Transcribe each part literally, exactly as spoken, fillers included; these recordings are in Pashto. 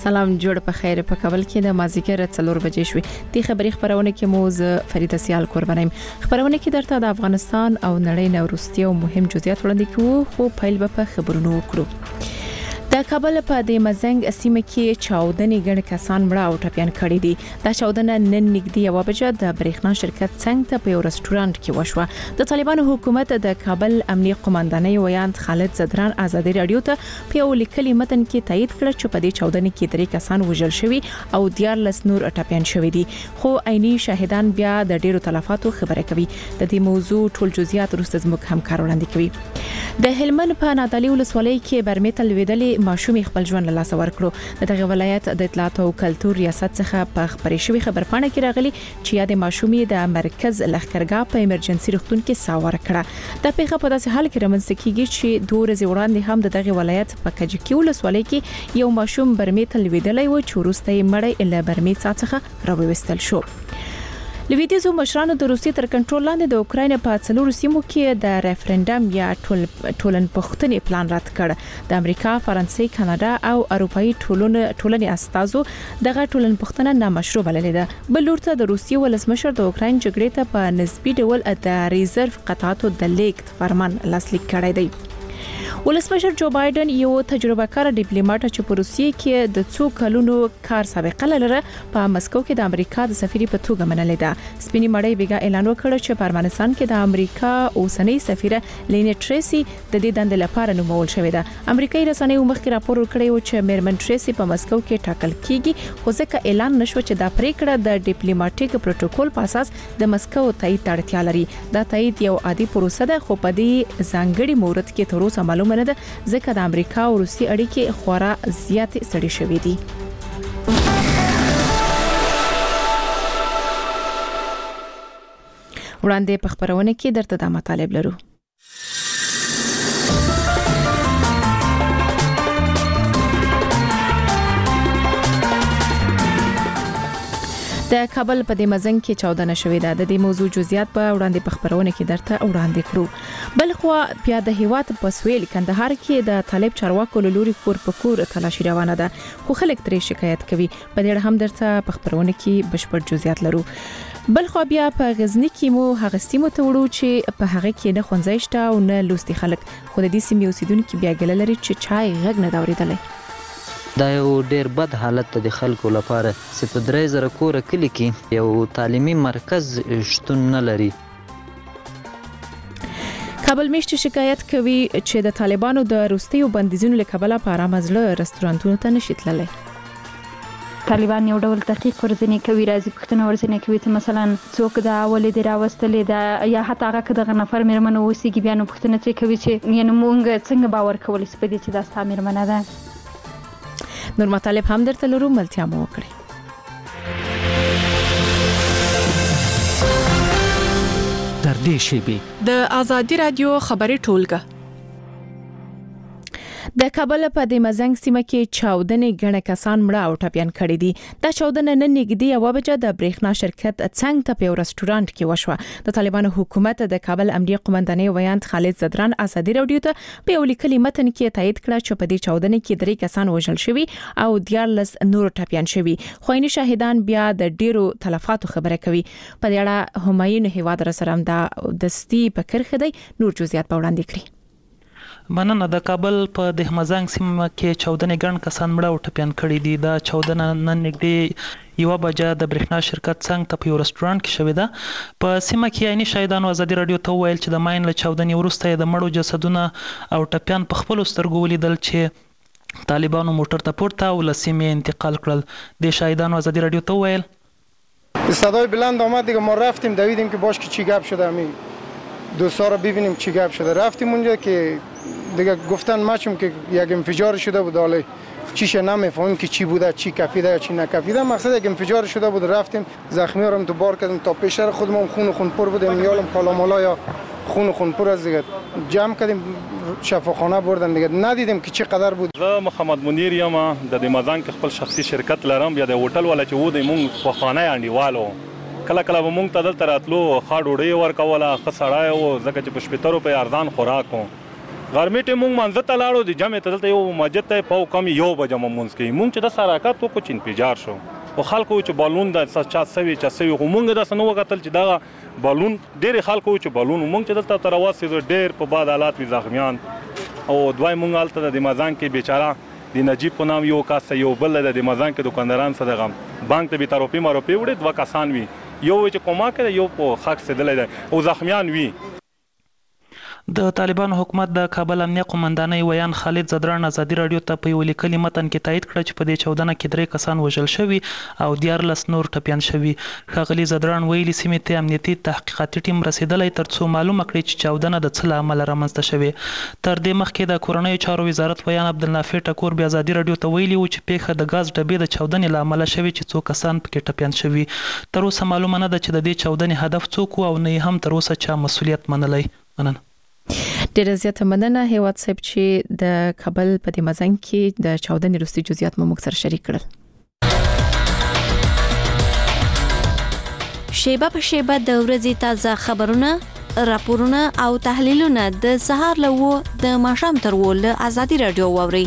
سلام جوړ په خیر په کابل کې د مازیګر څلور بجې شوې د خبري خبرونه کې موز فریده سیال قربانیم خبرونه کې درته د افغانستان او نړۍ نوروستي او مهم جزئیات وړاندې کوو خو پیل به په خبرونو وکړو د کابل په د مزنګ سیمه کې چاودنې ګڼ کسان مړه او ټپيان کړي دي دا چاودنه نن نږدې یو بجه د برېښنا شرکت څنګ ته په یو رستورانت کې وشوه د طالبانو حکومت د کابل امنیه قوماندانۍ ویاند خالد زدران ازادي رادیو ته په یو لیکلي متن کې تایید کړ چې په دې چاودنې کې درې کسان وژل شوي او دیارلس نور ټپيان شوي دي خو عیني شاهدان بیا د ډیرو تلفاتو خبره کوي د دې موضوع ټول جزئیات وروسته زموږ همکار وړاندې کوي د هلمند په نادعلي ولسوالۍ کې برمیتل ویدلې ماشومې خپل ژوند له لاسه ورکړو دغه ولایت د اطلاعات او کلتور ریاست څخه په خبري شوی خبرپاڼه کې راغلي چې یاد ماشومې د مرکز لښکرګاه په ایمرجنسي روغتون کې ساوره کړه د پیښه په داسې حال کې رامنځته کیږي چې دوه ورځې وړاندې هم د دغه ولایت په کجکي ولسوالۍ کې یو ماشوم برمیتل ویدلې و چې وروسته یې مړی له برمیت څخه راوویستل شو لویدیزو مشرانو د روسیې تر کنټرول لاندې د اوکراین په څلورو سیمو کې د ریفرندم یا ټولنپوښتنې پلان رد کړ د امریکا، فرانسې، کاناډا او اروپאי ټولنې ټولنې استازو دغه ټولنپوښتنه نامشروع بللې ده بل لورته د روسیې ولسمشر د اوکراین جګړې ته په نسبي ډول د ریزرو قطعاتو د لیږد فرمان لاسلیک کړی دی ولسمشر جو بایدن یو تجربه کار ډیپلوماټ چې په روسیې کې د څو کلونو کار سابقه لري په مسکو کې د امریکا د سفیر په توګه منلې ده سپینی مړی بیګا اعلان وکړ چې په افغانستان کې د امریکا اوسنۍ سفیره لینی ټریسی د دې دند لپاره نومول شوې ده امریکایي رسنیو مخکې راپور ورکړی و چې میرمن ټریسی په مسکو کې ټاکل کیږي خو ځکه اعلان نشو چې دا پریکړه د ډیپلوماټیک پروتوکول په اساس د مسکو تایید اړتیا لري دا تایید یو عادي پروسه ده خو په دې ځانګړي مورد کې تر اوسه معلومه نه ده ځکه د امریکا او روسي اړیکې خورا زیات ستړي شوې دي وړاندې په خبرونه کې درته د مطالب لرو د کابل په د مزنګ کې چاودنه شوې ده د دې موضوع جزئیات په وړاندې په خبرونه کې درته وړاندې کړو بل خو بیا د هیواد په سویل کندهار کې د طالب چارواکو لوري کور په کور تلاشي روانه ده خو خلک ترې شکایت کوي په دې هم درته په خبرونه کې بشپړ جزئیات لرو بل خو بیا په غزنی کې مو هغه سیمه ته وړو چې په هغه کې نه خونځای شته او نه لوستي خلک خو د دې سیمې اوسیدونکو بیا ګل لري چې چای غږ نه داوریدلې دا یو ډیر بد حالت د خلکو لپاره چې په درې زره کور کلی کې یو تعلیمي مرکز شتون نه لري کابل میشت شکایت کوي چې د طالبانو د روستیو بندیزونو له کبله په آرام ځله رستورانتونو ته نشي تللی طالبان یو ډول تحقیق ورځنی کوي راځي پښتنه ورځنی کوي چې مثلا څوک دا ولې دی راوستلې دا یا حتی هغه کده نفر مېرمن وسیږي بیا نو پښتنه چې کوي چې یعنی مونږ څنګه باور کولای شو په دې چې دا ستاسو مېرمنه ده نور مطالب هم درته لرو ملتیا مو وکړي تر دې شیبې د ازادي رادیو خبري ټولګه د کابل په د مزنګ سیمه کې چاودنې ګڼ کسان مړه او ټپيان کړي دي د چاودنې نن نږدې یو بجه د برېښنا شرکت څنګ ته په یو رستورانت کې وشوه د طالبانو حکومت د کابل امنیه قوماندانۍ ویاند خالد زدران ازادي رادیو ته په یو لیکلي متن کې تایید کړ چې په دې چاودنې کې درې کسان وژل شوي او دیارلس نور ټپيان شوي خو عیني شاهدان بیا د ډیرو تلفاتو خبره کوي په دې اړه همایون هیواد رسرم د دستی په کرخه دی نور جزئیات په وړاندې کړی مننه د کابل په د مزنګ سیمه کې چاودنې ګڼ کسان مړه او ټپيان کړي دي دا چاودنه نن نږدې یو بجه د برېښنا شرکت څنګ ته په یو رستورانت کې شوې ده په سیمه کې عیني شاهدانو ازادي رادیو ته ویل چې د ماین له چاودنې وروسته د مړو جسدونه او ټپيان په خپل سترګو ولیدل چې طالبانو موټر ته پورته او له سیمې انتقال کړل د شاهدانو ازادي رادیو ته ویل صدای بلند آمد دیگه ما رفتیم دویدیم که باش که چی گپ شده همین دوستا رو ببینیم چی گپ شده رفتیم اونجا که دیگه گفتن مچم که یک انفجار شده بود حالا چیش نمیفهمیم که چی بوده چی کفیده یا چی نکفیده مقصد یک انفجار شده بود رفتیم زخمی ها رو تو بار کردیم تا پیشتر خودمون خون خون پر بودیم یالم کالامالا یا خون خون پر از دیگه جمع کردیم شفاخانه بردن دیگه ندیدیم که چی قدر بود زه محمد منیر یم د دې مزنګ خپل شخصي شرکت لرم یا د هوټل ولا چې و د مونږ په خانه انډیوالو کله کله به مونږ ته دلته راتلو ښه ډوډۍ ورکوله ښه سړی و ځکه چې په شپېته روپۍ ارزان خوراک و غرمې ټیم مونږ منځ ته لاړو د جمع ته دلته یو مسجد ته په کم یو بجه مونږ کوي مونږ چې د حرکت وکړو چې انفجار شو او خلکو چې بالون د چا سوي چا سوي خو مونږ د سنو وکتل چې دا بالون ډېر خلکو چې بالون مونږ چې دلته تر واسه ډېر په باد حالات وي زخمیان او دوی مونږ الته د مازان کې بیچاره د نجیب په نام یو کس یو بل د مازان کې دکانداران سره غم بانک ته به تروپی ماروپی وړي دوه کسان وي یو چې کومه کړي یو په خاک سدلې او زخمیان وي د طالبانو حکومت د کابل امنیه قومندانۍ ویان خالد زدران ازادي رادیو ته په یو لیکلي متن کې تایید کړ چې په دې چودنه کې درې کسان وژل شوي او دیارلس نور ټپیان شوي. ښاغلي زدران ویلي سیمې ته امنیتي تحقیقاتي ټیم رسیدلی ترڅو معلومه کړي چې چودنه د څه له امله رامنځته شوې. تر دې مخکې د کورنیو چارو وزارت ویان عبدالنافع ټکور بیا ازادي رادیو ته ویلي و چې پیښه د غاز ډبې د چودنې له امله شوې چې څو کسان پکې ټپیان شوي. تر اوسه معلومه نه ده چې د دې چودنې هدف څوک و او نه هم تر اوسه چا مسؤلیت منلی. مننه. ډیره زیاته مننه هیواد صاحب چې د کابل په دې مزنګ کې د چودنې وروستي جزئیات مو موږ سره شریک کړل. شیبه په شیبه د ورځې تازه خبرونه، راپورونه او تحلیلونه د سهار له و د ماښام تر و له ازادي رادیو واوري.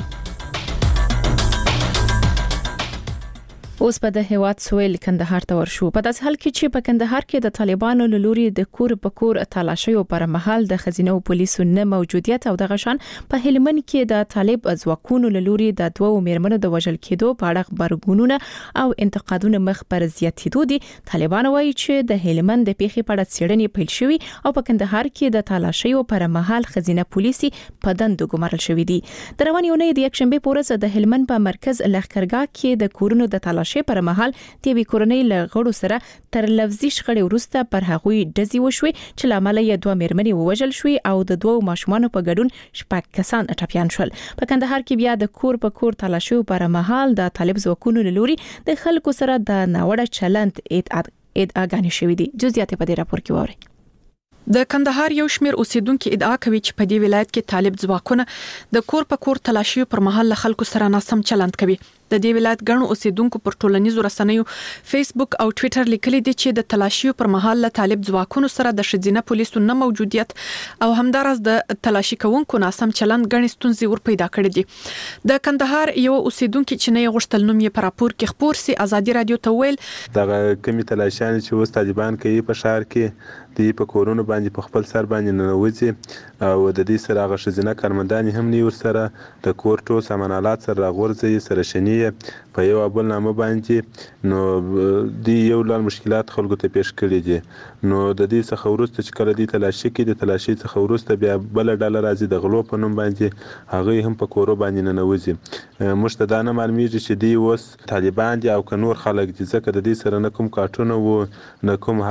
اوس په د هیواد سویل کندهار ته ورشو. په داس حال کې چې په کندهار کې د طالبانو له لوري د کور په کور تلاشیو پر مهال د خزینه او پولیسو نه موجودیت او د غشان په هلمند کې د طالب ځواکونو له لوري د دوو میرمنو د وژل کېدو په اړه خبرګونونه او انتقادونه مخ پر زیاتېدو دي. طالبان وایي چې د هلمند د پیښې په اړه څېړنې پیل شوې او په کندهار کې د تلاشیو پر مهال خزینه پولیسي په دندو ګمارل شوې دي. د روانې اونۍ د یکشنبه په ورځ د هلمند په مرکز لښکرګاه کې د کورونو د تلاشي پر مهال د وی کورنۍ له غړو سره تر لفظي شخړې وروسته پر هغوی ډزې وشوي چې لامل یې دوه میرمنې ووژل شوې او د دوو ماشومانو په ګډون شپږ کسان ټپیان شول. په کندهار کې بیا د کور په کور تلاشیو پر مهال د طالب ځواکونو له لوري د خلکو سره د ناوړه چلند ادعاګانې شوې دي. جزئیات په دې راپور کې واورئ. د کندهار یو شمیر اوسیدونکو ادعا کوي چې په دې ولایت کې طالب ځواکونه د کور په کور تلاشیو پر مهال له خلکو سره ناسم چلند کوي. د دې ولایت ګڼو اوسیدونکو پر ټولنیزو رسنیو فیسبوک او ټوئیټر لیکلي دي چې د تلاشیو پر مهال له طالب ځواکونو سره د شذینه پولیسو نه موجودیت او همدارس د تلاشي کوونکو ناسم چلند ګڼې ستونزې ور پیدا کړې دي. د کندهار یو اوسیدونکو چې نه غوښتل نوم یې پر راپور کې خبر سي ازادي رادیو ته ویل دغه کمی تلاشیان چې اوس طالبان کوي په شهر کې دی په کورونو باندې په خپل سر باندې ننوځي او د دې سره غ شذینه کارمندان هم نه ور سره د کورټو سامانالات سره غورځي سره شنی په یو بل نامه باندې نو دی یو لړ مشکلات خلکو ته پیښ کړي دي. نو د دې څخه ورسته چې کله دی تلاشي کې د تلاشي څخه ورسته بیا بل ډالر راځي د غلو په نوم باندې هغه هم په کورو باندې ننوځي. موږ ته دا نه معلومیږي چې دی اوس طالبان دي او که نور خلک دي ځکه د دې سره نه کوم کارټونه وو نه کوم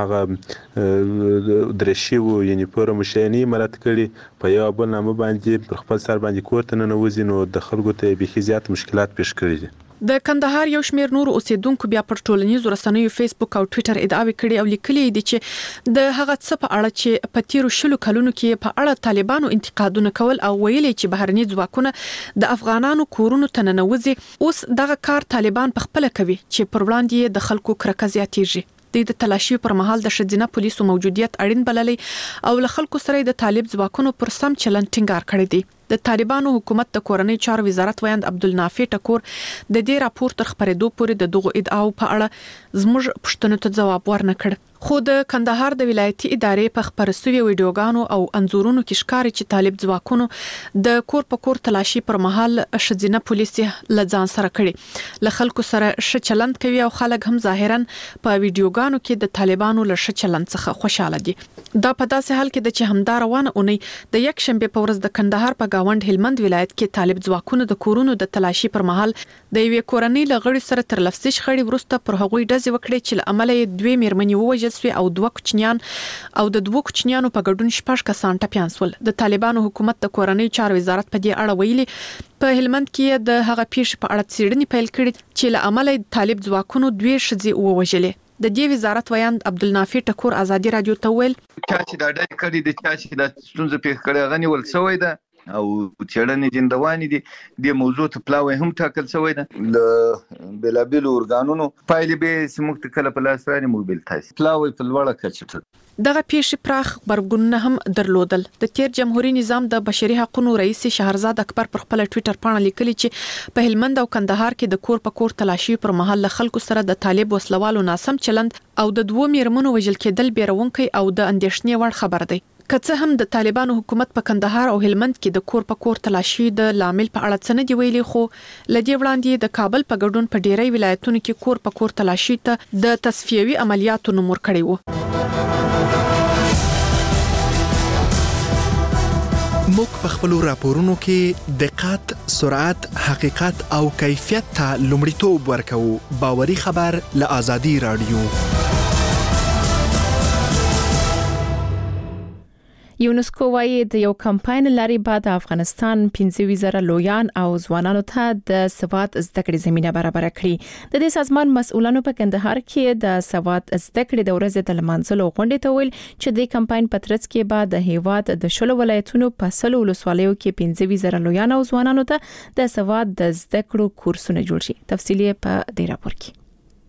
هغه درشي وو یعنی پوره مشینی مراد کړي په یو بل نامه باندې پر خپل سر باندې کوړه ننوځي نو د خلکو ته به زیات مشکلات پیښ کړي دي. د کندهار یو شمیر نور اوسیدونکو بیا پر ټولنیزو رسنیو فیسبوک او ټوئیټر ادعاوې کړي او لیکلي دي چې د هغه څه په اړه چې په تیرو شلو کلونو کې په اړه طالبانو انتقادونه کول او ویلي چې بهرني ځواکونه د افغانانو کورونو ته ننوځي اوس دغه کار طالبان په خپل کوي چې پر وړاندې د خلکو کرکه زیاتېږي. د تلاشي پر مهال د شذینه پولیسو موجودیت اړین بللی او له خلکو سره د طالب ځواکونو پر سم چلند ټینګار کړی دی. د طالبانو حکومت د کورنۍ چارو وزارت ویاند عبدالنافع ټکور د دې راپور تر خبرېدو پورې د دغو ادعاو په اړه زموږ پوښتنو ته ځواب ورنکړ. خو د کندهار د ولایتي ادارې په خبرسوي ویډیوګانو او انزورونو کې ښکاري چې طالب ځواکونو د کور په کور تلاشي پر مهال شذینه پولیسي لځان سره کړي له خلکو سره ش چلند کوي او خلک هم ظاهرا په ویډیوګانو کې د طالبانو له ش چلند څخه خوشاله دي. دا په داسې حال کې د چې همدار روانه اونۍ د یک شنبه په ورځ د کندهار په گاوند هلمند ولایت کې طالب ځواکونو د کورونو د تلاشي پر مهال د یوې کورنۍ له غړي سره تر لفظي شخړې وروسته پر هغوی ډزې وکړې چې له امله یې دوه میرمنې ووژل شوې او دوه کوچنیان او د دوه کوچنیانو په ګډون شپږ کسان ټپیان شول. د طالبانو حکومت د کورنۍ چارو وزارت په دې اړه ویلي په هلمند کې د هغه پیښې په اړه څېړنې پیل کړې چې له امله طالب ځواکونو دوه ښځې ووژلې. د دې وزارت ویاند عبدالنافع ټکور ازادي رادیو ته ویل چا چې دا ډېر کړي د چا چې د ستونزې پیښ کړي غني ول سوې ده او چېړنې جندوانې دي د موضوع ته پلاوی هم ټاکل شوی ده ل بلابل اورګانونو پایلې به سموږ کله په لاس راځي موږ بل تاسو پلاوی په لوړه کچه دغه پیښې پراخ غبرګونونه هم درلودل. د تیر جمهوریت نظام د بشري حقوقو رئیس شهرزاد اکبر پر خپل ټوئیټر باندې لیکلي چې په هلمند او کندهار کې د کور په کور تلاشي پر مهال خلکو سره د طالب وسلوالو ناسم چلند او د دوه میرمنو وژل کېدل بیرونکي او د اندېښنې وړ خبر دی. که څه هم د طالبانو حکومت په کندهار او هلمند کې د کور په کور تلاشي د لامل په اړه څه نه دی ویلي، خو لدی وړاندې د کابل په ګډون په ډیری ولایتونو کې کور په کور تلاشي ته د تصفیوي عملیاتو نوم ورکړی و. موږ په خپل راپورونو کې دقت، سرعت، حقیقت او کیفیت ته لومړیتوب ورکوو. باوري خبر له آزادي رادیو. یونسکو وايي د یو کمپاین لري بعد افغانستان پنځه وزره لویان او ځوانانو ته د سواد زده کړې زمينه برابر کړي. د دې سازمان مسؤلانو په کندهار کې د سواد زده کړې د ورځې د لمانځلو غونډې ته ویل چې د کمپاین په ترڅ کې بعد د هیواد د شلو ولایتونو په سلو ولسوالیو کې پنځه وزره لویان او ځوانانو ته د سواد د زده کړو کورسونه جوړ شي. تفصیلی په دې راپور کې.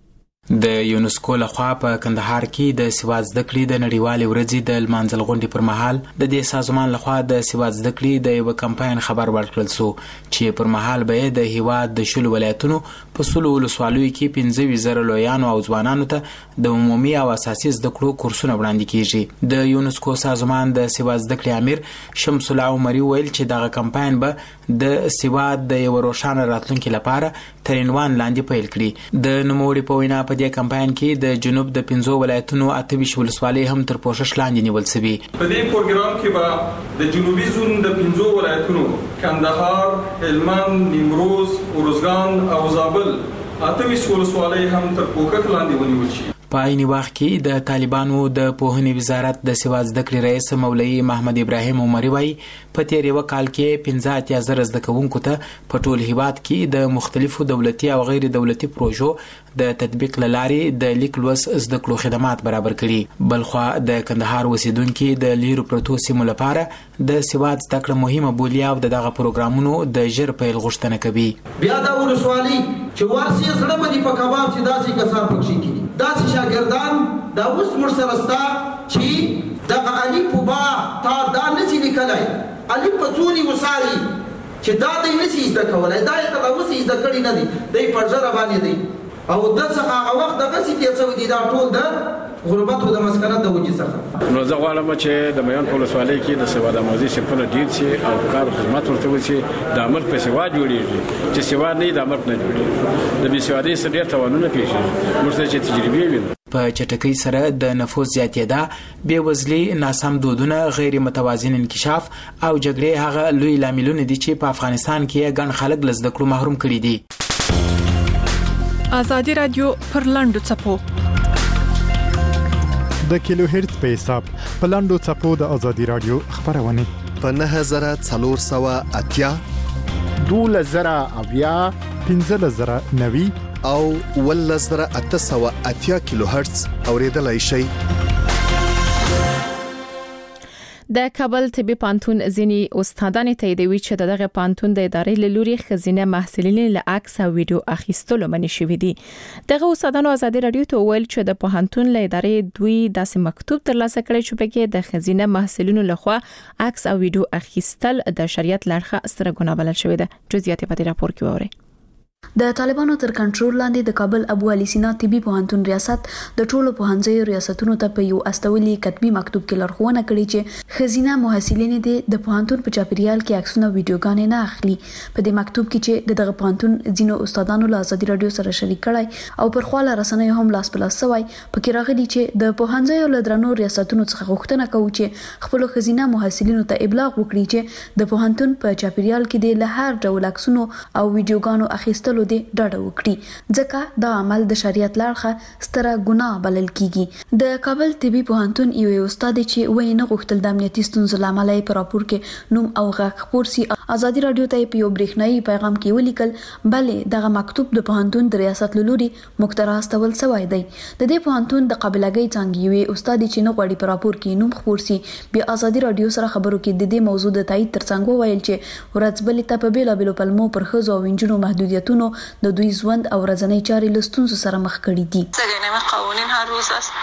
د یونسکو لخوا په کندهار کې د سواد زده کړې د نړیوالې ورځې د لمانځل غونډې پر مهال د دې سازمان لخوا د سواد زده کړې د یو کمپاین خبر ورکړل شو چې پر مهال به د هیواد د شلو ولایتونو په سلو ولسوالیو کې پنځه وزره لویانو او ځوانانو ته د عمومي او اساسي زده کړو کورسونه وړاندې کیږي. د یونسکو سازمان د سواد زده کړې امیر شمس الله عمري ویل چې دغه کمپاین به د سواد د یو روښانه راتلونکي لپاره تر عنوان لاندې پیل کړي. د نوموړي په وینا په دې کمپاین کې د جنوب د پنځو ولایتونو اته ویشت ولسوالۍ هم تر پوښښ لاندې نیول شوي. په دې پروګرام کې به د جنوبي زون د پنځو ولایتونو کندهار، هلمند، نیمروز، ارزګان او زابل اته ویشت ولسوالۍ هم تر پوښښ لاندې ونیول شي. په عین وخت کې د طالبانو د پوهنې وزارت د سواد زده کړې رئیس مولوي محمد ابراهیم عمري وايي په تیر یو کال کې پنځه اتیا زره زده کوونکو ته په ټول هیواد کې د مختلفو دولتي او غیر دولتي پروژو د تطبیق لارې د لیک لوست زده کړو خدمات برابر کړي. بلخوا د کندهار اوسیدونکو د لیرو پروتو سیمو لپاره د سواد زده کړه مهمه بولي او دغه پروګرامونو د ژر پیل غوښتنه کوي. بیا دا ولسوالي چې ورسي سره باندې په کباب چې داسې کسان پکې کړي داسې شاګردان دا اوس موږ سره ستا چې دغه علي په با تا دا نسی لیکلی علي په څونی وساري چې دا دی نسی زده کولی دا یې که دا اوس یې زده کړي نه دي دی په ژره باندې دی او د څخه هغه وخت دغسې تېر شوی دی دا ټول د غربت او د مسکنت د وجې څخه. نو زه غواړم چې د میان په ولسوالۍ کې د سواد آموزي صنفونه ډېر شي او کار خدمت ورته وشي. د عمل په سواد جوړېږي چې سواد نه وي د عمل نه جوړېږي. د بې سوادۍ سره ډېر تاوانونه پېښېږي. موږ ته چې تجربې وینو په چټکۍ سره د نفوس زیاتېدا، بېوزلي، ناسم دودونه، غیر متوازن انکشاف او جګړې هغه لوی لاملونه دي چې په افغانستان کې ګڼ خلک له زده کړو محروم کړي دي. آزادي رادیو پر لاندو څپو د کیلو هرتز په حساب په لاندو څپو د آزادي رادیو خبرونه په نه زره څلور سوه اتیا دوله زره اویا پنځه زره نوي او ول زره اته سوه اتیا کیلو هرتز اوریدلای شي. د کابل طبي پانتون ځینی استادان تاییدوي چې دغه پانتون د ادارې له لوري خزینه محصلین له عکس او ویډیو اخیستلو منې شوې دي. دغه استادانو آزادي رادیو ته ویل چې د پوهنتون له ادارې دوی داسې مکتوب ترلاسه کړی چې پکې د خزینه محصلینو لخوا عکس او ویډیو اخیستل د شریعت لړخه ستره ګناه بلل شوې ده. جزئیات په دې راپور کې وورئ. د طالبانو تر کنټرول لاندې د کابل ابو علي سینا طبي پوهنتون ریاست د ټولو پوهنځیو ریاستونو ته په یو استولي کتبي مکتوب کې لارښوونه کړې چې خزینه محصلین دې د پوهنتون په چاپیریال کې عکسونه ویډیوګانې نه اخلي. په دې مکتوب کې چې دغه پوهنتون ځینو استادانو له آزادي رادیو سره شریک کړای او پر خواله رسنیو هم لاس په لاس سوی پکې راغلي چې د پوهنځیو له درنو ریاستونو څخه غوښتنه کوي چې خپل خزینه محصلینو ته ابلاغ وکړي چې د پوهنتون په چاپیریال کې د لهر ډول عکسونو او ویډیوګانو اخیستلو دې ډاډه وکړي ځکه دا عمل د شریعت لړخه ستره ګناه بلل کیږي. د کابل طبي پوهنتون یو استاد چې وایي نه غوښتل د امنیتي ستونزو لامل یې په راپور کې نوم او غږ خپور سي. آزادي رادیو ته په یو برېښنايي پیغام کې ولیکل بلې دغه مکتوب د پوهنتون د ریاست لوري مقترح استول شوی دی. د دې پوهنتون د قابلګۍ څنګه یو استاد چې نه غوړي په راپور کې نوم خپور سي بیا آزادي رادیو سره خبرو کې د دې موضوع د تایید ترڅنګ ویل چې ورځبلې ته په بیلا بیلو پلمو پر خزو او انجنونو محدودیتونو د دوی ژوند او ورځنی چارې له ستونزو سره مخ کړي دي. سرینه قوانین هر روز است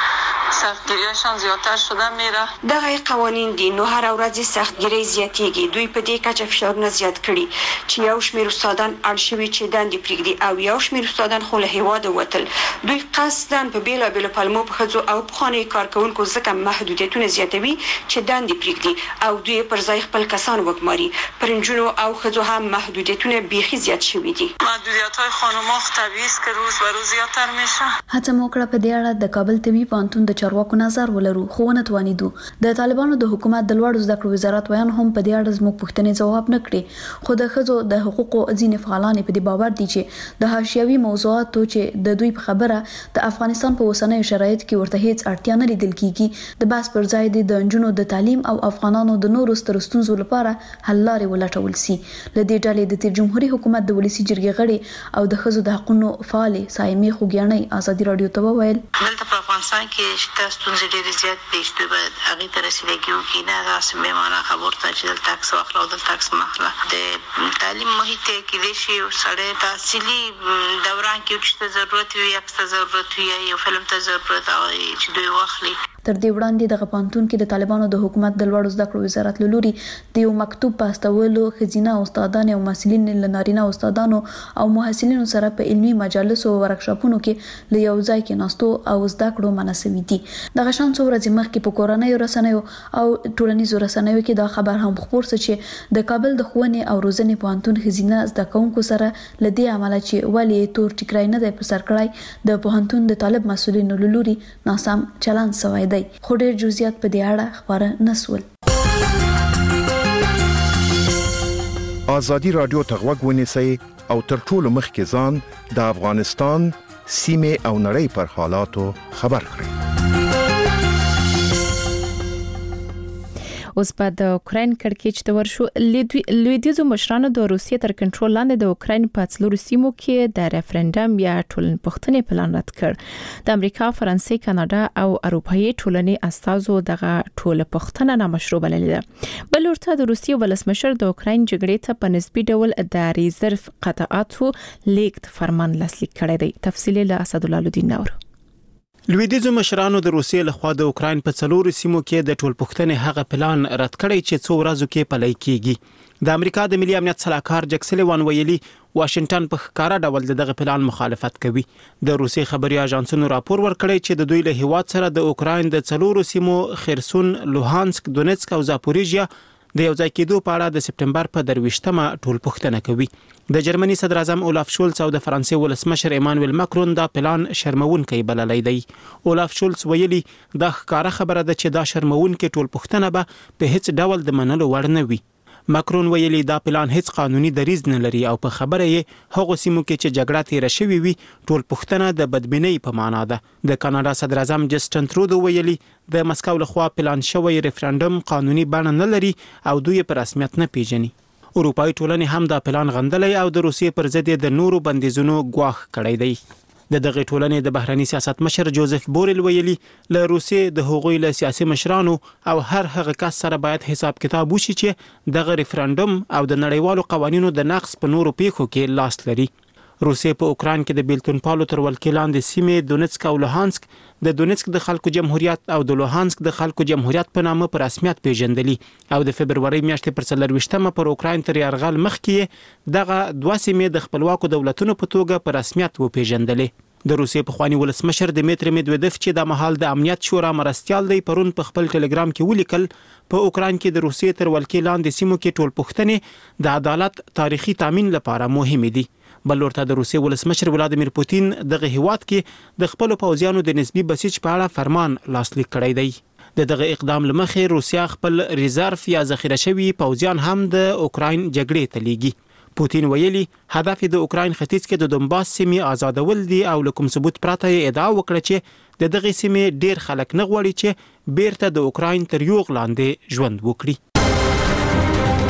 سختگیریشان زیادتر شده میره. دغه قوانین دي نو هر ورځ سختگیری زیاتیږي. دوی په دې کچه فشارونه زیات کړي چې یو شمېر استادان اړ شوي چې دندې پرېږدي او یو شمېر استادان خو له هیواده وتل. دوی قصداً په بېلابېلو پلمو په ښځو او پخوانیو کارکوونکو ځکه محدودیتونه زیاتوي چې دندې پرېږدي او دوی پر ځای خپل کسان وګماري. پر نجونو او ښځو هم محدودیتونه بیخي زیات شوي دي. محدودیت‌های خانم‌ها طبیعي است که روز به روز زیاتر میشه. هڅه مو کړه په دې اړه د کابل طبي پوهنتون د چارواکو نظر ولرو خو ونه توانیدو. د طالبانو د حکومت د لوړو زده کړو وزارت ویان هم په دې اړه زموږ پوښتنې ځواب نه کړي. خو د ښځو د حقوقو ځینې فعالان په دې باور دي چې د حاشیوي موضوعاتو چې د دوی په خبره د افغانستان په اوسنیو شرایطو کې ورته هیڅ اړتیا نه لیدل کیږي. د بحث پر ځای د نجونو د تعلیم او افغانانو د نورو ستر ستونزو لپاره حل لارې ولټول سي. له دې ډلې د تیر جمهوریت حکومت د ولسی جرګې غړي او د ښځو د حقوقو فعال سایمې خوګیانۍ ازادي رادیو ته وویل دلته په افغانستان کې شته ستونزې ډېرې زیات دي چې دوی باید هغې ته رسیدګي وکړي. نه داسې بې معنا خبرو ته چې دلته عکس واخله او دلته عکس مه اخله. د تعلیم محیط یې کیدای شي یو سړی تحصیلي دوران کې چې ته ضرورت وي عکس ته ضرورت وي یا یو فلم ته ضرورت وي چې دوی واخلي. تر دې وړاندې د پوهنتون کې د طالبانو د حکومت د لوړو زده کړو وزارت له لوري د یو مکتوب په استولو ښځینه استادان او مسؤلین له نارینه استادانو او محصلینو سره په علمي مجالسو او ورکشاپونو کې له یو ځای کې ناستو او زده کړو مناسبي دي. دغه شان څو ورځې مخکې په کورنۍ رسنیو او ټولنیزو رسنیو کې دا خبر هم خپور شو چې د کابل د ښوونې او روزنې پوهنتون ښځینه زده کوونکو سره ل دې عمله چې ولې تور ټیکرای نه دی په سر کړای د پوهنتون د طالب مسؤلینو له لوري ناسم چلند شوی دی. خو ډېر جزئیات په دې اړه خبره نسول. ازادي رادیو ته غوږ ونیسئ او تر ټولو مخکې ځان د افغانستان سیمه او نړۍ پر حالاتو خبر کړئ. اوس په د اوکرين کړکېچ د ورشو لویدیځو مشرانو د روسیې تر کنټرول لاندې د اوکرين په څلورو سیمو کې د ریفرندم یا ټولنپوښتنې پلان رد کړ. د امریکا، فرانسې، کاناډا او اروپאי ټولنې استازو دغه ټولنپوښتنه نامشروع بللې ده. بل ورته د روسیې ولسمشر د اوکرين جګړې ته په نسبي ډول د ریزرف قطعاتو لیکت فرمان لاسلیک کړی دی. تفصیل له اسد الله الدین نور. لویدیځو مشرانو د روسیې لخوا د اوکرين په څلورو سیمو کې د ټولنپوښتنې هغه پلان رد کړی چې څو ورځې کې پلی کیږي. د امریکا د ملي امنیت صلاحکار جک سلیوان ویلي واشنگټن په ښکارا ډول دغه پلان مخالفت کوي. د روسي خبري اژانسونو راپور ورکړی چې د دوی له هیواد سره د اوکرين د څلورو سیمو خرسون، لوهانسک، دونیتسک او زاپوریژیا د یو ځای کېدو په اړه د سپټمبر په درويشتمه ټولنپوښتنه کوي. د جرمني صدر اعظم اولاف شولز او د فرانسې ولسمشر ایمانوئل ماکرون دا پلان شرمونکي بللی دی. اولاف شولز ویلي دا ښکارا خبره ده چې دا شرمونکي ټولنپوښتنه به په هیڅ ډول د منلو وړ نه وي. ماکرون ویلي دا پلان هیڅ قانوني دریز نه لري او په خبره یې هغه سیمو کې چې جګړه تیر شوې وي ټولنپوښتنه د بدبینۍ په معنا ده. د کاناډا صدر اعظم جسټن ترودو ویلي د مسکو لخوا پلان شوی ریفرندم قانوني بڼه نه لري او دوی په رسمیت نه پیژني. اروپאי ټولنې هم دا پلان غندلی او د روسیې پر ضد د نورو بندیزونو ګواښ کړی دی. د دغه ټولنې د بهرنی سیاست مشر جوزف بورل ویلي له روسیې د هغوی له سیاسي مشرانو او هر هغه کس سره باید حساب کتاب وشي چې دغه ریفرندم او د نړیوالو قوانینو د نقض په نورو پیښو کې لاس لري. روسیې په اوکران کې د بیلتون پالو تر ولکې لاندې سیمې دونیتسک او لوهانسک د دونیتسک د خلکو جمهوریت او د لوهانسک د خلکو جمهوریت په نامه په رسمیت پیژندلي او د فبرवरी میاشتې پر څلرويشتمه پر اوکرين تر یرغل مخکې دغه دوه سیمې د خپلواکو دولتونو په توګه په رسمیت و پیژندلې. د روسیې پخوانی ولسمشر دمیتری میدویدف چې د مهال د امنیت شورا مرستيال دی پرون په خپل ټلګرام کې ولیکل په اوکران کې د روسیې تر ولکې لاندې سیمو کې ټولنپوښتنې د عدالت تاریخي تامین لپاره مهمه دي. بل ورته د روسیې ولسمشر ولادیمیر پوتین دغه هیواد کې د خپل پوځیانو د نسبی بسیج په اړه فرمان لاسلیک کړی دی. د دغه اقدام لمخې روسیا خپل ریزرف یا ذخیره شوی پوځیان هم د اوکرين جګړې ته لیږي. پوتین ویلي هدف د اوکرين ختیځ کې د دونباس سیمې آزادول دي او لکم ثبوت پراته ادعا وکړه چې د دغه سیمې ډیر خلک نه غواړي چې بیرته د اوکرين تر یوغ لاندې ژوند وکړي.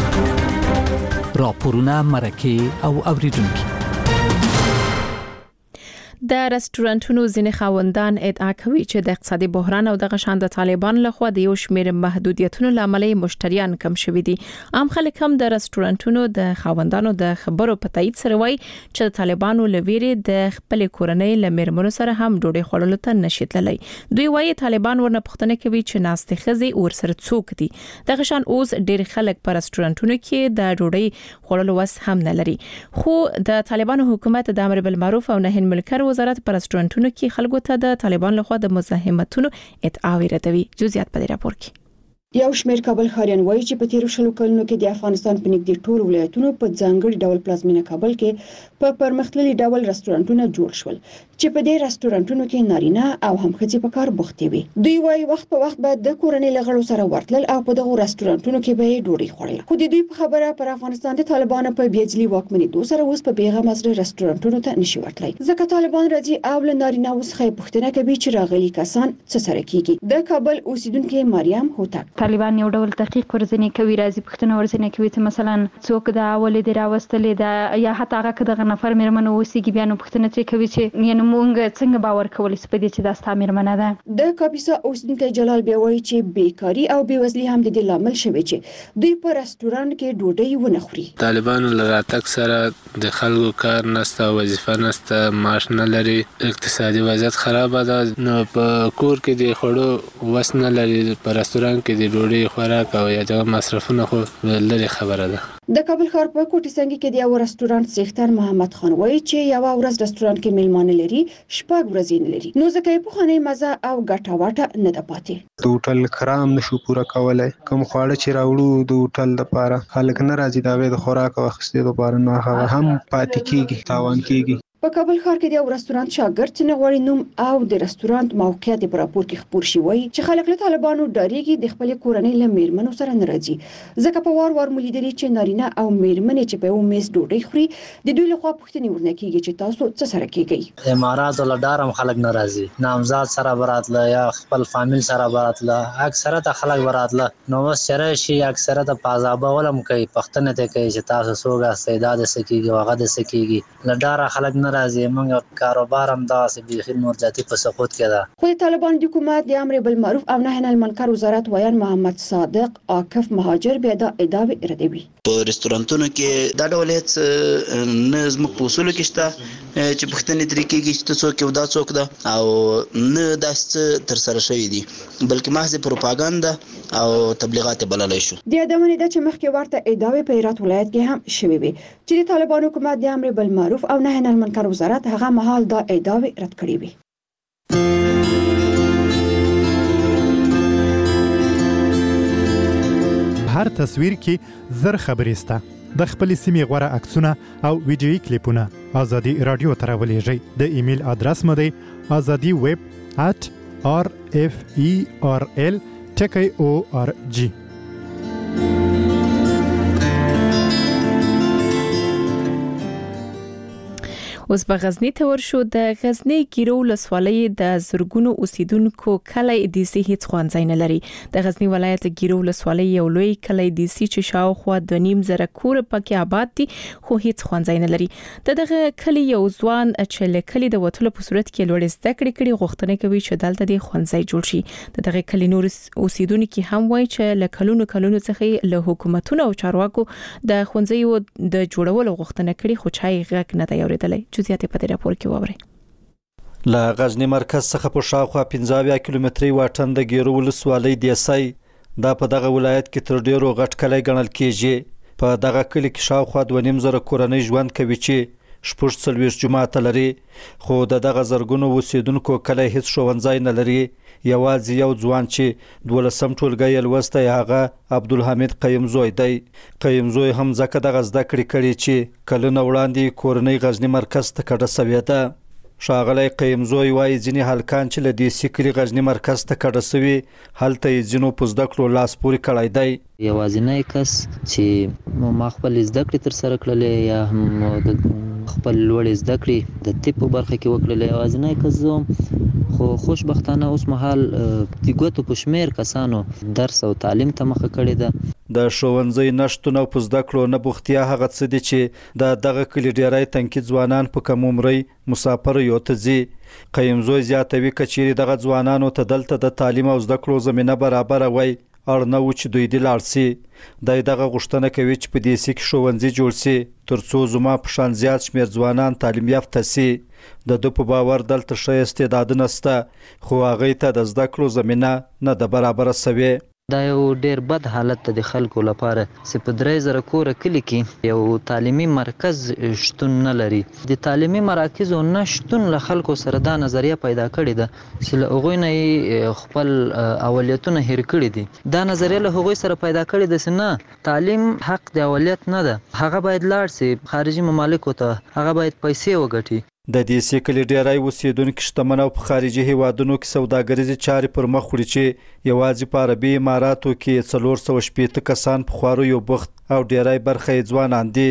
راپورونه مرکه او اوریدونکو د رستورانتونو ځینې خاوندان ادعا کوي چې د اقتصادي بحران او د غشان د طالبان لخوا د یو شمېر محدودیتونو لامل مشتریان کم شوي دي. عام خلک هم د رستورانتونو د خاوندانو د خبرو په تایید سره وایي چې د طالبانو لویری د خپل کورنۍ لمرمنو سره هم ډوډۍ خوړلو ته نشي تللی. دوی وایي طالبان ورنه پوښتنه کوي چې ناستې ښځې ورسره څوک دي. د غشان اوس ډېر خلک په رستورانتونو کې د ډوډۍ خوړلو وس هم نه لري. خو د طالبانو حکومت د امر بالمعروف او نهي عن المنکر وزارت پر رستورانتونو کې خلکو ته د طالبان لخوا د مزاحمتونو ادعاوې ردوي. جزئیات په دې راپور کې. یو شمېر کابل ښاریان وایي چې په تیرو شلو کلونو کې د افغانستان په نږدې ټولو ولایتونو په ځانګړي ډول پلازمینه کابل کې په پرمختللي ډول رستورانتونه جوړ شول چې په دې رستورانتونو کې نارینه او هم ښځې په کار بوختې وي. دوی وایي وخت په وخت به د کورنۍ لغړو سره ورتلل او په دغه رستورانتونو کې به ډوډۍ خوړل. خو د دوی په خبره پر افغانستان د طالبانو په بیجلی واکمنېدو سره اوس په بیغمه سره رستورانتونو ته نشي ورتلی. ځکه طالبان راځي او له نارینه څخه پوښتنه کوي چې راغلي کسان څه سره کیږي. د کابل اوسیدونکو مریم هوتک طالبان یو ډول تحقیق ورزنی کوي، راځي پښتنه ورزنی کوي چې مثلا څوک د اول د راوستلې د یا حتی هغه کده نفر مېرمنو وسیږي بیا نو پښتنه چې کوي چې یعنی مونږ څنګه باور کولای شو په دې چې دا ستا مېرمنه ده. د کاپیسا اوسیدونکو جلال بیا وایي چې بیکاری او بیوزلي هم د دې لامل شوی چې دوی په رستورانت کې ډوډۍ ونه خوري. طالبانو لراتک سره د خلکو کار نسته، وظیفه نسته، معاش نه لري، اقتصادي وضعیت خراب ده، نو په کور کې د خوړو وس نه لري، په رستورانت کې د ډوډۍ خوراک او یا د مصرفونو خو لري خبره ده. د کابل ښار په کوټي څنګه کې د یو رستورانت څښتن محمد خان وایي چې یو ورځ رستورانت کې میلمانه لري، شپږ ورځې نه لري، نو ځکه په خانه مزه او ګټه واټه نه ده پاتې. د هوټل کرام نشو پوره کولای، کوم خواړه چې راوړو د هوټل لپاره خلک نه راځي دا د خوراک او اخیستلو لپاره، نو هغه هم پاتې کیږي، تاوان کیږي. په کابل ښار کې د یو رستورانت شاګرد چې غوړي نوم او د رستورانت موقعیت په راپور کې خبر شي وایي چې خلک له طالبانو ډاریږي د خپل کورنۍ له میرمنو سره نه راځي، ځکه په وار وار ملیدلي چې نارینه او میرمنې چې په یو میز ډوډۍ خوري د دوی لخوا پوښتنې ورنه کیږي چې تاسو څه سره کیږئ. امارات ول ډارم خلک نه راځي، نامزاد سره براتله یا خپل فامیل سره براتله، اکثره خلک براتله، نو بس سره شي اکثره د پازابه ولم کوي، پښتنه ته کوي چې تاسو سوګه استعداد سکیږي واغه د سکیږي، له ډاره خلک نه راځي. موږ کاروبار هم داسې بيخي نور ذاتي په سقوط کې ده. خو د طالبان د حکومت د امر بالمعروف او نهي عن المنکر وزارت ویان محمد صادق عاکف مهاجر بیا د ادعاوې ردوي. په رستورانتونو کې دا ډول هیڅ نظم په اصول کې شته چې پښتنې طریقې کې چې څوک یو دا څوک ده او نه داسې تر سره شوی دي، بلکې محض پروپاګاندا او تبلیغات بللای شو. د ادمنې د چې مخکې ورته ادعاوې په هرات ولایت کې هم شوي وي چې د طالبان حکومت د امر بالمعروف او نهي عن المنکر وزارت هغه مهال دا ادعاوې رد کړې وي. هر تصویر کې زر خبرې سته. د خپل سیمې غوړه عکسونه او ویډیويي کلیپونه ازادي رادیو ته راولېږئ. د ایمیل ادرس مو دی azadi web at r f e r l ټکی او ار جی. اوس په غزنی ته ورشو. د غزنی ګیرو ولسوالۍ د زرګونو اوسیدونکو کلی د سی هیڅ خوانځای نه لري. د غزنی ولایت ګیرو ولسوالۍ یو لوی کلی د سی چې شاوخوا د نیم زره کور پکې آباد دي خو هیڅ خوانځای نه لري. دغه کلی یو ځوان چې له کلی د وټلو په صورت کې لوړ زده کړې کړي غوښتنه کوي چې دلته د خوانځای جوړ شي. دغه کلی نور اوسیدونکو هم وایي چې له کلونو کلونو څخه له حکومتونو او چارواکو د خوانځیو د جوړولو غوښتنه کړي خو چا یې غږ نه دی اورېدلی. جزئیات په دې راپور کې ووري. له غزنی مرکز څخه په شاوخوا پنځه اویا کیلومتري واټن د ګیرو ولسوالۍ دیسای دا په دغه ولایت کې تر ډیرو غټ کلی ګڼل کیږي. په دغه کلی کې شاوخوا دوه نیم زره کورنۍ ژوند کوي چې شپږ څلوېښت جومات لري، خو د دغه زرګونو اوسیدونکو کلی هیڅ ښوونځی نه لري. یوازې یو ځوان چې دولسم ټولګی یې لوستی هغه عبدالحمید قیم زوی دی. قیم زوی هم ځکه دغه زده کړې کړي چې کلونه وړاندې کورنۍ غزنی مرکز ته کډه سوې ده. ښاغلی قیم زوی وایي ځینې هلکان چې له دې سیکلي غزنی مرکز ته کډه سوي هلته یې ځینو په زده کړو لاس پورې کړی دی. یوازینی کس چې ما خپل زده کړې تر سره کړلې یا هم د خپل لوړ زده کړې د طب په برخه کې وکړلې. یوازینی کس خو خوشبختانه اوس مهال د ګوتو په شمیر کسانو درس او تعلیم ته مخه کړې ده. د ښوونځي نشتون او په زده کړو نه بوختیا هغه څه دي چې د دغه کلي ډیری تنکي ځوانان په کم عمرۍ مسافریو ته ځي. قیمزوی زیاتوي که چیرې دغه ځوانانو ته دلته د تعلیم او زده کړو زمینه برابره وای اړ نه و چې دوی دې لاړ سي. دی دغه غوښتنه کوي چې په دې سي کې ښوونځي جوړ سي تر څو زما په شان زیات شمېر ځوانان تعلیم یافته سي. د ده په باور دلته ښه استعدادونه شته خو هغوی ته د زده کړو زمینه نه ده برابره سوې. دا یو ډیر بد حالت د خلکو لپاره چې په درې زره کوره کلی کې یو تعلیمي مرکز شتون نه لري. د تعلیمي مراکزو نشتون له خلکو سره دا نظریه پیدا کړې ده چې له هغوی نه خپل اولیتونه هیر کړي دي. دا نظریه له هغوی سره پیدا کړې ده چې نه تعلیم حق د اولیت نه ده، هغه باید لاړ شي خارجي ممالکو ته، هغه باید پیسې وګټي. د دې سي کلي ډیری اوسیدونکي شتمن او په خارجي هیوادونو کې سوداګریزې چارې پر مخ وړي چې یوازې په عربي اماراتو کې څلور سوه شپېته کسان په خواریو بوخت او ډیری برخه یې ځوانان دي.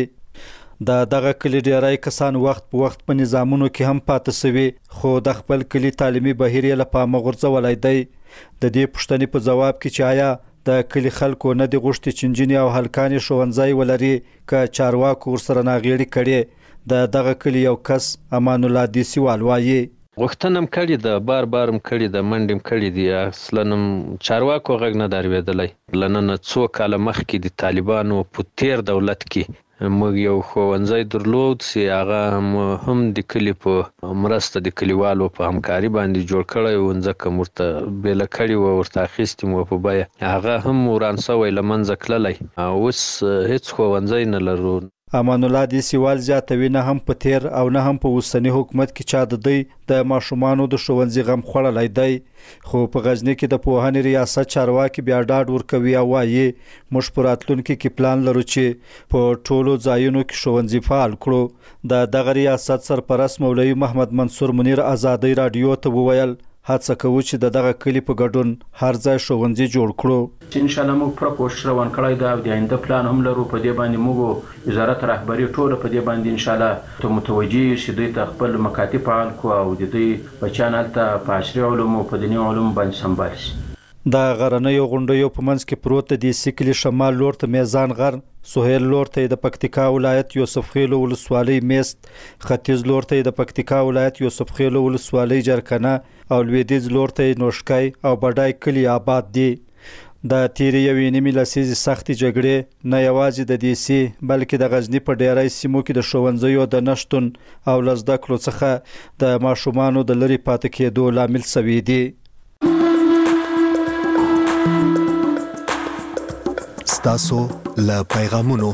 د دغه کلي ډیری کسان وخت په وخت په نظامونو کې هم پاتې سوي خو د خپل کلي تعلیمي بهیر یې له پامه غورځولی دی. د دې پوښتنې په جواب کې چې آیا د کلي خلکو نه دي غوښتي چې نجونې او هلکانې ښوونځی ولري که چارواکو ورسره ناغېړي کړې. د دغه کلي یو کس امان الله دیسیوال وایي غوښتنه م کړې ده، بار بار م کړې ده، منډې م کړې دي، اصلا م چارواکو غږ نه دی اورېدلی. له ننه څو کاله مخکې د طالبانو په تیر دولت کې موږ یو ښوونځی درلود چې هغه هم د کلي په مرسته د کلیوالو په همکاري باندې جوړ کړی و، ځکه م ورته بیله کړې وه، ورته اخیستې م په بیه، هغه هم وران سوی له منځه تللی. اوس هېڅ ښوونځی نه لرو. امان الله دیسیوال زیاتوي نه هم په تیر او نه هم په اوسني حکومت کې چا د دوی د ماشومانو د ښوونځي غم خوړلی دی. خو په غزني کې د پوهنې ریاست چارواکي بیا ډاډ ورکوي او وایي موږ په راتلونکي کې پلان لرو چې په ټولو ځایونو کې ښوونځي فعال کړو. د دغه ریاست سرپرست مولوي محمد منصور منیر ازادۍ راډیو ته وویل هڅه کوو چې د دغه کلي په ګډون هر ځای ښوونځي جوړ کړو. چې ان شاء الله موږ پوره کوشش روان کړی ده او د آینده پلان هم لرو. په دې باندې موږ وزارت رهبري ټوله په دې باندې ان شاء الله ته متوجه یو چې دوی ته خپل مکاتب فعال کړو او د دوی بچیان هلته په عصري علومو په دیني علومو باندې سمبال شي. د غرنیو غونډیو په منځ کې پروت د دې سي کلي شمال لور ته میزان غر، سهیل لور ته د پکتیکا ولایت یوسف خیلو ولسوالۍ میست، ختیځ لور ته د پکتیکا ولایت یوسف خیلو ولسوالۍ جرکنه او لویدیځ لور ته نوشکای او بډای کلي آباد دي. د تیرې یوې نیمې لسیزې سختې جګړې نه یوازې د دې سي بلکې د غزني په ډیری سیمو کې د ښوونځیو د نشتون او له زده کړو څخه د ماشومانو د لرې پاتې کېدو لامل سوي دي. ستاسو له پیغامونو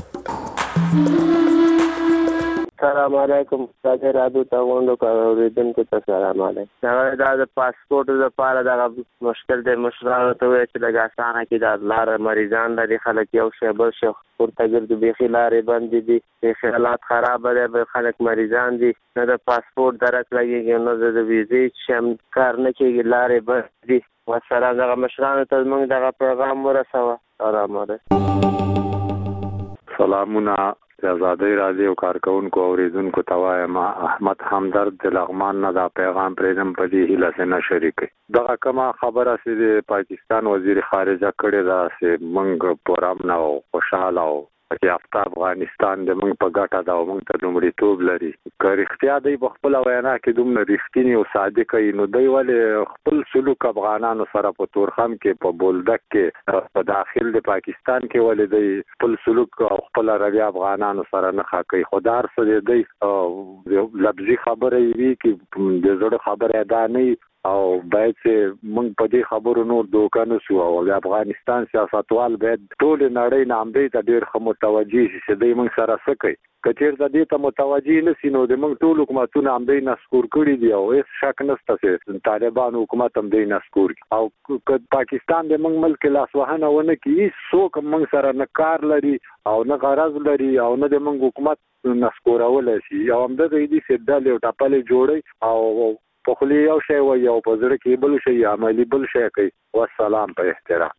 سلام علیکم راځه رادو ته غونډو کوریدونکو ته سلام علیکم. دا د پاسپورت لپاره دا مشکل دی، مشرانو ته وایي چې لږ اسانه کړي. دا لاره مریضان لري، خلک یو شی بل شی ورته ګرځي، بیخي لارې بندې دي، بیخي حالات خرابه دی، خلک مریضان دي، نه د پاسپورت درک لګېږي نه د ویزې چې هم کار نه کېږي، لارې بندې دي. والسلام. دغه مشرانو ته زموږ دغه پیغام ورسوه. سلام علیکم. سلامونه ازادۍ راډیو کارکونکو او اوریدونکو ته وایم احمد همدرد د لغمان نه دا پیغام پرېږدم په دې هیله چې نه شریکوي. دغه کومه خبره چې د پاکستان وزیر خارجه کړې ده چې موږ پوره امن او خوشحاله او یافته افغانستان د موږ په ګټه ده او موږ ته لومړیتوب لري. که رښتیا دی په خپله وینا کې دومره رښتینې او صادق وي نو دی ولې خپل سلوک افغانانو سره په تورخم کې په بولدک کې په داخل د پاکستان کې ولې دی خپل سلوک او خپل رویه افغانانو سره نه ښه کوي. خو دا هر څه دی لفظي خبره یې وي کې د زړه خبره دا نه او باید چې موږ په دې خبرو نور دوکه نه سو او د افغانستان سیاستوال باید ټول نړۍ نه همدې ته ډېر ښه متوجه شي چې دوی موږ سره څه کوي. که چېرته دې ته متوجه نه سي نو د موږ ټول حکومتونه همدې نسکور کړي دي او هېڅ شک نشته چې طالبان حکومت همدې نسکور کړي. او که پاکستان د موږ ملک لاسوهنه ونه کړي هېڅ څوک موږ سره نه کار لري او نه غرض لري او نه د موږ حکومت نسکورولی شي. او همدغه دي چې ډلې او ټپلې جوړوي او په خولي یو شی وایي او په زړه کې بل شی عملي بل شی کوي. والسلام په احترام.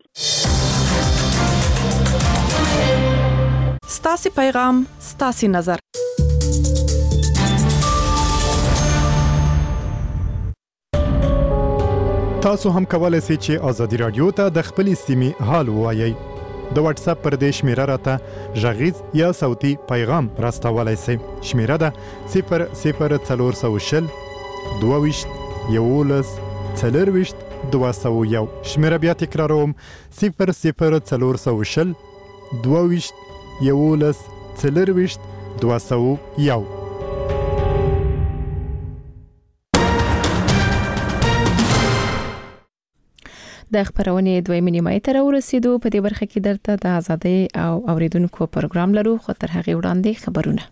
ستاسو پیغام ستاسو نظر. تاسو هم کولای شئ چې آزادي رادیو ته د خپلې سیمې حال ووایئ. د واتس اپ پر دې شمیره راته غږیز یا صوتي پیغام راستولای شئ. شمیره ده صفر صفر څلور سوه شل دوه ویشت یولس څلور ویشت دوه سوه یو. شمیره بیا تکراروم صفر صفر څلور سوه شل دوه ویشت یولس څلور ویشت دوه سوه یو. د خبرونې دویمه نیمه ته ورسېدو. په دې برخه کې درته د آزادۍ او اوریدونکو پروګرام لرو، خو تر هغه وړاندې خبرونه.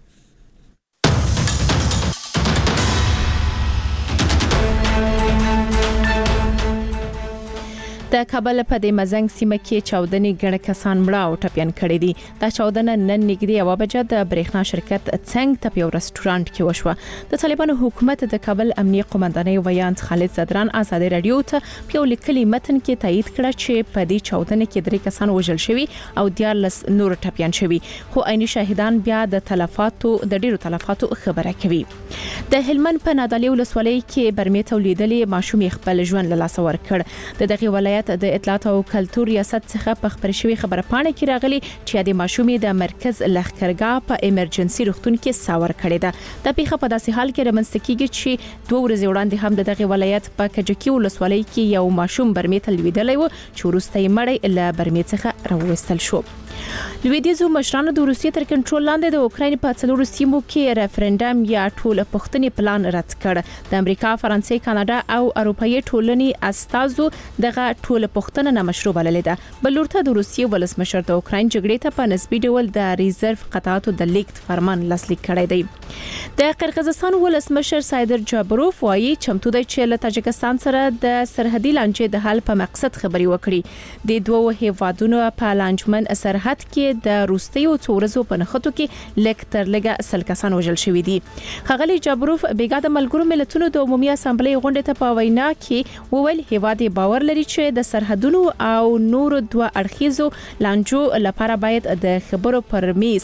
د کابل په د مزنګ سیمه کې چاودنې ګڼ کسان مړه او ټپيان کړي دي. دا چاودنه نن نږدې یو بجه د برېښنا شرکت څنګ ته یو رستورانت کې وشوه. د طالبانو حکومت د کابل امنیه قومندانۍ ویاند خالد زدران آزادي رادیو ته په یو لیکلي متن کې تایید کړه چې په دې چاودنه کې درې کسان وژل شوي او دیارلس نور ټپيان شوي، خو عیني شاهدان بیا د تلفاتو د ډیرو تلفاتو خبره کوي. د هلمند په نادعلي ولسوالۍ کې برمې تولیدلې ماشوم خپل ژوند له لاسه ورکړ. د دغه ولایت د اطلاعات او کلتور ریاست څخه په خبر شوی خبره پاڼه کې راغلي چې د ماشومې د مرکز لښکرګاه په ایمرجنسي روغتون کې ساور کړی ده. د پیښه په داسې حال کې رمنځته کیږي چې دوه ورځې وړاندې هم د دغه ولایت په کجکی ولسوالۍ کې یو ماشوم برمې ته لویدلی و چې وروسته یې مړی له برمې څخه راوویستل شو. لویدیځو مشرانو د روسیې تر کنټرول لاندې د اوکراین په څلورو سیمو کې ریفرندم یا ټول پښتني پلان رد کړ. د امریکا، فرانسې، کاناډا او اروپאי ټولنې استازو دغه ټول پښتنه نامشروع بللې ده. بلورته د روسیې ولسمشر د اوکراین جګړې ته په نسبي ډول د ریزرو قطعاتو د لیکت فرمان لاسلیک کړی دی. د قرغیزستان ولسمشر سایدر جابروف وایي چمتو دی چې له تاجکستان سره د سرحدي لانجې د حل په مقصد خبري وکړي. د دوه هیوادونو په لانجمن سرحد کې د روسیې څو ورځو په نخښتو کې لیک تر لګه سل کسان وژل شوي دي. ښاغلي جابروف بیګا د ملګرو ملتونو د عمومي اسامبلې غونډې ته په وینا کې وویل هیواد باور لري چې د سرحدونو او نورو دوه اړخیزو لانجو لپاره باید د خبرو پر میز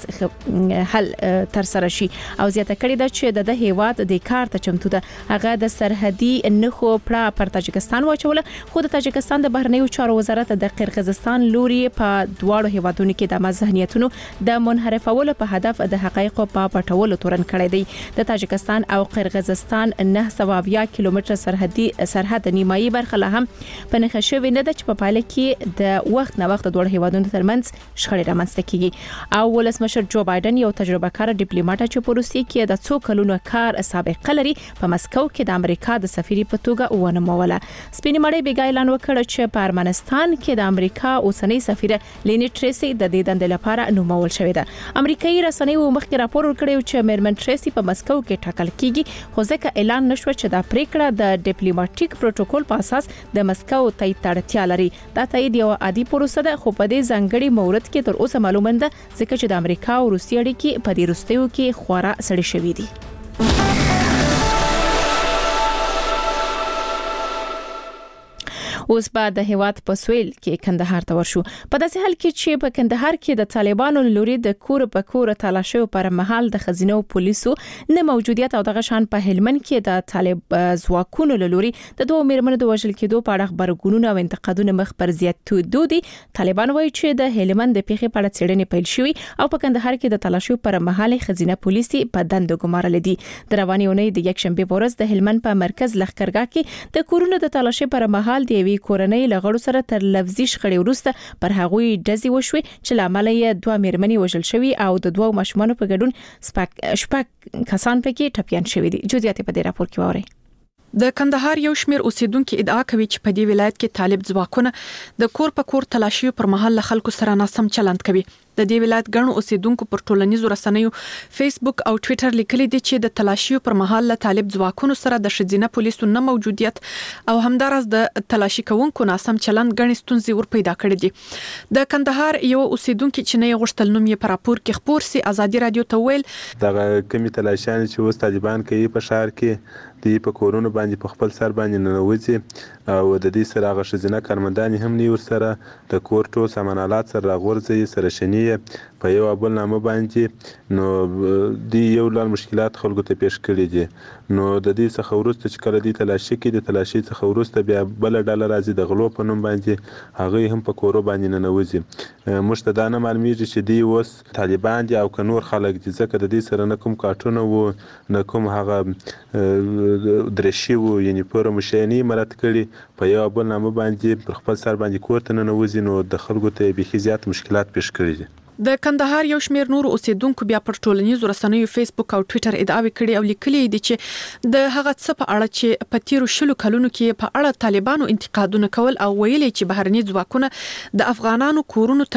حل تر سره شي او زیاته کړې ده چې د هیواد د کار ته چمتو ده. هغه د سرحدي نخو پړه پر تاجکستان واچوله، خو د تاجکستان د بهرنیو چارو وزارت د قرغیزستان لوري په دواړو هیوادونو کې د ذهنیتونو د منحرفولو په هدف د حقایقو په پټولو تورن کړی دی. د تاجکستان او قرغیزستان نه سوه اویا کیلومتره سرحدي سرحد نیمایي برخه له هم په نښه شوې نه ده چې په پایله کې د وخت نه وخت دوه هیوادونو ترمنځ شخړې رامنځته کیږي. او ولسمشر جو بایدن یو تجربه کار ډیپلوماټ چې په روسیې کې د څو کلونو کار سابقه لري په مسکو کې د امریکا د سفیر په توګه ونموله. سپینې مړۍ بیګا اعلان وکړ چې په ارمنستان کې د امریکا اوسنۍ سفیر لینی ټریسي د دې دندې لپاره نومول شوې ده. امریکایي رسنیو مخکې راپور ورکړی چې میرمن ټریسي په مسکو کې ټاکل کیږي، خو ځکه اعلان نشو چې دا پریکړه د ډیپلوماټیک پروتوکول په اساس د مسکو تایید ته اړتیا لري. دا تایید یو عادي پروسه ده، خو په دې ځانګړي مورد کې تر اوسه معلومه ده ځکه چې د امریکا او روسیې اړیکې په دې وروستیو کې خورا سړې شوې دي. اوس بعد د هیواد په سویل کې کندهار ته ورشو. په داسې حال کې چې په کندهار کې د طالبانو لوري د کور په کور تلاشي پر مهال د خزینه او پولیسو نه موجودیت او دغه شان په هلمند کې د طالب ځواکونو لوري د دوه میرمنو د وژل کېدو په اړه خبرګونونه او انتقادونه مخ پر زیاتېدو دي. طالبان وایي چې د هلمند د پیښې په اړه څېړنې پیل شوې او په کندهار کې د تلاشي پر مهال خزینه پولیسي په دندو ګمارل دي. د روانې اونۍ د یک شنبه په ورځ د هلمند په مرکز لښکرګاه کې د کورونو د تلاشي پر مهال د کورنۍ لغړو سره تر لفظي شخړې وروسته پر هغوی ډزې وشوي چې لامل یې دوه میرمنې وژل شوي او د دوه ماشومانو په ګډون شپږ کسان پکې ټپيان شوي دي. جزئیات په دې راپور کې واورئ. د کندهار یو شمیر اوسیدونکو ادعا کوي چې په دې ولایت کې طالب ځواکونه د کور په کور تلاشي پر مهال خلکو سره ناسم چلند کوي. د دې ولایت ګڼو اوسیدونکو پر ټولنیزو رسنیو فیسبوک او ټوئیټر لیکلي دي چې د تلاشي پر مهال له طالب ځواکونو سره د شذینه پولیسو نه موجودیت او همدارس د تلاشي کوونکو ناسم چلند غني ستونزې ور پیدا کړې دي. د کندهار یو اوسیدونکو چې نه غوښتل نوم یې پر راپور کې خبر سي آزادي رادیو ته ویل دغه کمی تلاشیان چې اوس طالبان کوي په شهر کې دی په کورونو باندې په خپل سر باندې ننوځي او د دې سره هغه ښځینه کارمندانې هم نه ورسره د کور ټول سامان آلات سره راغورځوي سره شني په یو بل نامه باندې نو دی یو لړ مشکلات خلکو ته پیښ کړي دي نو د دې څخه وروسته چې کله دی تلاشي کې د تلاشي څخه وروسته بیا بل ډله راځي د غلو په نوم باندې هغه هم په کورو باندې ننوځي موږ ته دا نه معلومیږي چې دی اوس طالبان دي او که نور خلک دي ځکه د دې سره نه کوم کارټونه وو نه کوم هغه درشي وو یعنی پوره مشینی مراد کړي په یو بل نامه باندې پر خپل سر باندې کور ته ننوځي نو د خلکو ته بيخي زیات مشکلات پیښ کړي دي د کندهار یو شمېر نور اوسیدونکو بیا پر ټولنیزو رسنیو فیسبوک او ټوئیټر ادعاوې کړې او لیکلي دي چې د هغه څه په اړه چې په تیرو شلو کلونو کې په اړه طالبانو انتقادونه کول او ویلي چې بهرني ځواکونه د افغانانو کورونو